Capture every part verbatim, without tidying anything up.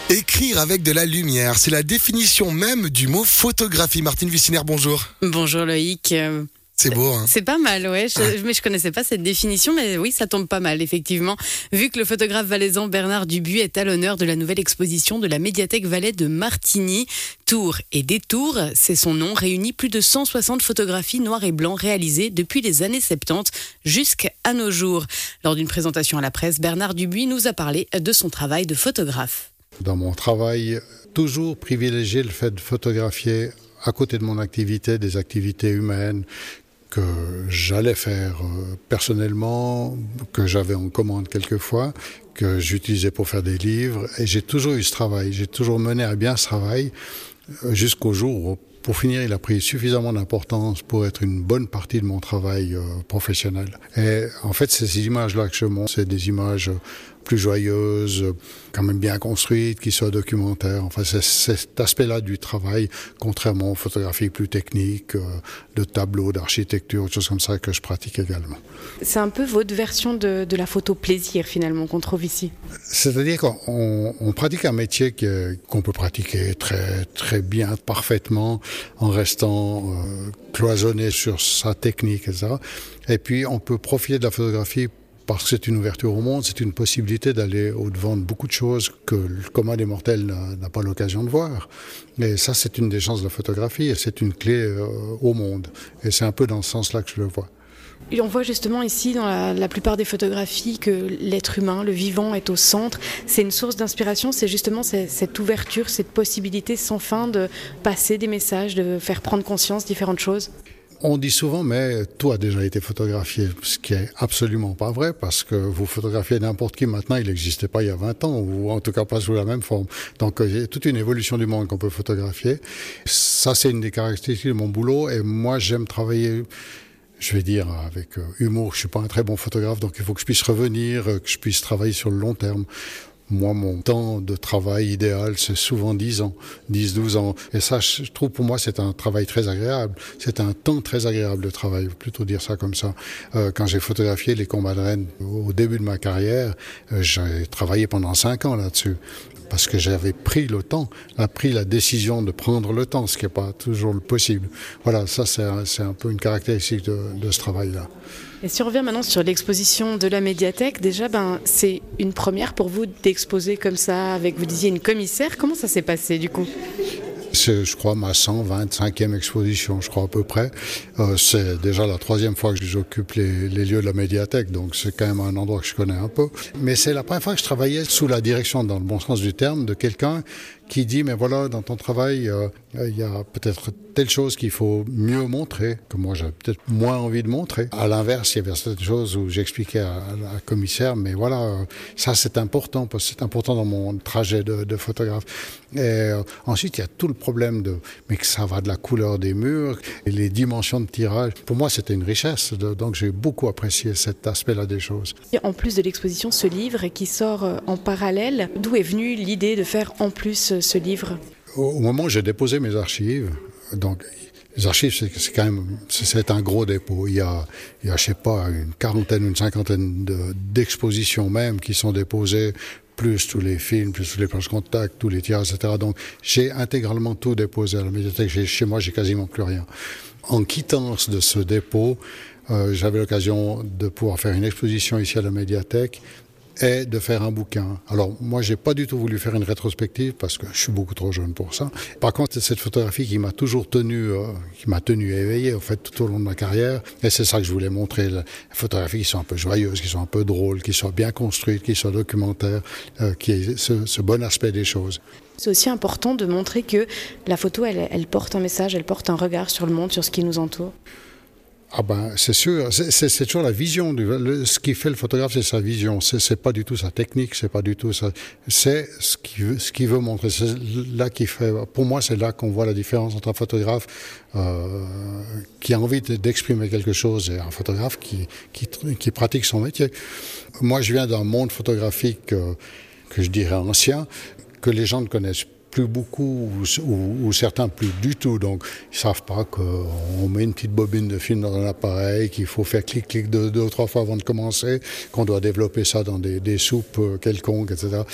Écrire avec de la lumière, c'est la définition même du mot photographie. Martine Vissiner, bonjour. Bonjour Loïc. Euh, C'est beau, hein. C'est pas mal, ouais. Je, mais je connaissais pas cette définition, mais oui, ça tombe pas mal, effectivement. Vu que le photographe valaisan Bernard Dubuis est à l'honneur de la nouvelle exposition de la médiathèque Valais de Martigny. Tours et détours, c'est son nom, réunit plus de cent soixante photographies noires et blancs réalisées depuis les années soixante-dix jusqu'à nos jours. Lors d'une présentation à la presse, Bernard Dubuis nous a parlé de son travail de photographe. Dans mon travail, toujours privilégier le fait de photographier à côté de mon activité, des activités humaines que j'allais faire personnellement, que j'avais en commande quelquefois, que j'utilisais pour faire des livres. Et j'ai toujours eu ce travail, j'ai toujours mené à bien ce travail jusqu'au jour où, pour finir, il a pris suffisamment d'importance pour être une bonne partie de mon travail euh, professionnel. Et en fait, ces images-là que je montre, c'est des images plus joyeuses, quand même bien construites, qui soient documentaires. Enfin, c'est cet aspect-là du travail, contrairement aux photographies plus techniques, euh, de tableaux, d'architecture, des choses comme ça que je pratique également. C'est un peu votre version de, de la photo plaisir, finalement, qu'on trouve ici. C'est-à-dire qu'on on pratique un métier qui est, qu'on peut pratiquer très, très bien, parfaitement, en restant euh, cloisonné sur sa technique, et cetera. Et puis, on peut profiter de la photographie parce que c'est une ouverture au monde, c'est une possibilité d'aller au-devant de beaucoup de choses que le commun des mortels n'a, n'a pas l'occasion de voir. Et ça, c'est une des chances de la photographie et c'est une clé euh, au monde. Et c'est un peu dans ce sens-là que je le vois. Et on voit justement ici, dans la, la plupart des photographies, que l'être humain, le vivant, est au centre. C'est une source d'inspiration, c'est justement cette, cette ouverture, cette possibilité sans fin de passer des messages, de faire prendre conscience de différentes choses. On dit souvent, mais tout a déjà été photographié, ce qui est absolument pas vrai, parce que vous photographiez n'importe qui maintenant, il n'existait pas il y a vingt ans, ou en tout cas pas sous la même forme. Donc il y a toute une évolution du monde qu'on peut photographier. Ça, c'est une des caractéristiques de mon boulot, et moi j'aime travailler, je vais dire avec humour, je suis pas un très bon photographe, donc il faut que je puisse revenir, que je puisse travailler sur le long terme. Moi, mon temps de travail idéal, c'est souvent dix ans, dix, douze ans. Et ça, je trouve, pour moi, c'est un travail très agréable. C'est un temps très agréable de travail, plutôt dire ça comme ça. Euh, quand j'ai photographié les combats de Rennes au début de ma carrière, euh, j'ai travaillé pendant cinq ans là-dessus. Parce que j'avais pris le temps, a pris la décision de prendre le temps, ce qui n'est pas toujours le possible. Voilà, ça, c'est un, c'est un peu une caractéristique de, de ce travail-là. Et si on revient maintenant sur l'exposition de la médiathèque, déjà, ben, c'est une première pour vous d'exposer comme ça, avec, vous disiez, une commissaire. Comment ça s'est passé, du coup ? C'est, je crois, ma cent vingt-cinquième exposition, je crois, à peu près. Euh, c'est déjà la troisième fois que j'occupe les, les lieux de la médiathèque, donc c'est quand même un endroit que je connais un peu. Mais c'est la première fois que je travaillais sous la direction, dans le bon sens du terme, de quelqu'un qui dit, mais voilà, dans ton travail, euh, il y a peut-être telle chose qu'il faut mieux montrer, que moi j'ai peut-être moins envie de montrer. À l'inverse, il y avait certaines choses où j'expliquais à, à la commissaire, mais voilà, euh, ça c'est important, parce que c'est important dans mon trajet de, de photographe. Et euh, ensuite, il y a tout le problème de, mais que ça va de la couleur des murs, et les dimensions de tirage. Pour moi, c'était une richesse, de, donc j'ai beaucoup apprécié cet aspect-là des choses. Et en plus de l'exposition, ce livre qui sort en parallèle, d'où est venue l'idée de faire en plus ce livre ? Au moment où j'ai déposé mes archives, donc les archives c'est, c'est quand même c'est un gros dépôt. Il y a, il y a je sais pas une quarantaine, une cinquantaine de, d'expositions même qui sont déposées, plus tous les films, plus tous les planches contact, tous les tirages, et cetera. Donc j'ai intégralement tout déposé à la médiathèque. J'ai, chez moi, j'ai quasiment plus rien. En quittance de ce dépôt, euh, j'avais l'occasion de pouvoir faire une exposition ici à la médiathèque et de faire un bouquin. Alors, moi, j'ai pas du tout voulu faire une rétrospective parce que je suis beaucoup trop jeune pour ça. Par contre, c'est cette photographie qui m'a toujours tenu, euh, qui m'a tenu éveillé, en fait, tout au long de ma carrière. Et c'est ça que je voulais montrer. Les photographies qui sont un peu joyeuses, qui sont un peu drôles, qui soient bien construites, qui soient documentaires, euh, qui aient ce, ce bon aspect des choses. C'est aussi important de montrer que la photo, elle, elle porte un message, elle porte un regard sur le monde, sur ce qui nous entoure. Ah ben, c'est sûr, c'est, c'est, c'est toujours la vision. Du, le, ce qui fait le photographe, c'est sa vision. C'est, c'est pas du tout sa technique, c'est pas du tout ça. C'est ce qu'il veut, ce qu'il veut montrer. C'est là qui fait. Pour moi, c'est là qu'on voit la différence entre un photographe euh, qui a envie d'exprimer quelque chose et un photographe qui, qui, qui pratique son métier. Moi, je viens d'un monde photographique euh, que je dirais ancien, que les gens ne connaissent pas. Plus beaucoup ou, ou, ou certains plus du tout, donc ils savent pas qu'on met une petite bobine de film dans un appareil, qu'il faut faire clic clic deux, deux ou trois fois avant de commencer, qu'on doit développer ça dans des, des soupes quelconques, et cetera.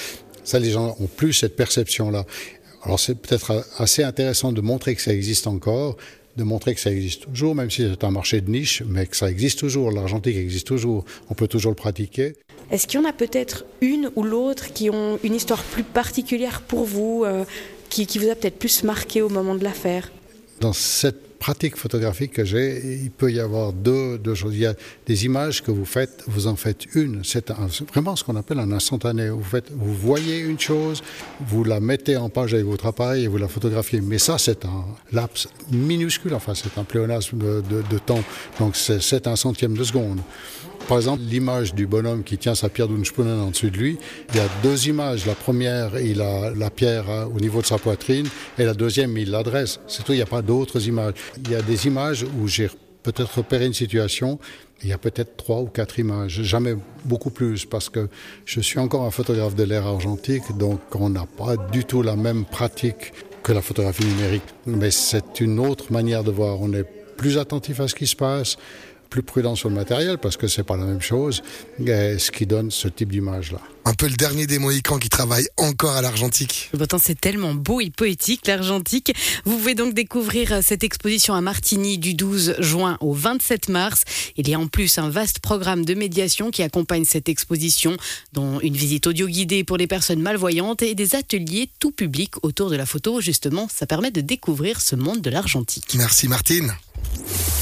Ça, les gens ont plus cette perception-là. Alors c'est peut-être assez intéressant de montrer que ça existe encore, de montrer que ça existe toujours, même si c'est un marché de niche, mais que ça existe toujours, l'argentique existe toujours, on peut toujours le pratiquer. Est-ce qu'il y en a peut-être une ou l'autre qui ont une histoire plus particulière pour vous, euh, qui, qui vous a peut-être plus marqué au moment de la faire ? Dans cette pratique photographique que j'ai, il peut y avoir deux, deux choses. Il y a des images que vous faites, vous en faites une. C'est un, vraiment ce qu'on appelle un instantané. Vous, faites, vous voyez une chose, vous la mettez en page avec votre appareil et vous la photographiez. Mais ça, c'est un laps minuscule, enfin c'est un pléonasme de, de, de temps. Donc c'est, c'est un centième de seconde. Par exemple, l'image du bonhomme qui tient sa pierre d'Unspunnen en dessus de lui, il y a deux images. La première, il a la pierre au niveau de sa poitrine, et la deuxième, il l'adresse. C'est tout, il n'y a pas d'autres images. Il y a des images où j'ai peut-être repéré une situation, il y a peut-être trois ou quatre images, jamais beaucoup plus, parce que je suis encore un photographe de l'ère argentique, donc on n'a pas du tout la même pratique que la photographie numérique. Mais c'est une autre manière de voir. On est plus attentif à ce qui se passe, plus prudent sur le matériel parce que c'est pas la même chose, ce qui donne ce type d'image-là. Un peu le dernier des Mohicans qui travaille encore à l'argentique. Pourtant, c'est tellement beau et poétique, l'argentique. Vous pouvez donc découvrir cette exposition à Martigny du douze juin au vingt-sept mars. Il y a en plus un vaste programme de médiation qui accompagne cette exposition, dont une visite audio guidée pour les personnes malvoyantes et des ateliers tout public autour de la photo. Justement, ça permet de découvrir ce monde de l'argentique. Merci Martine.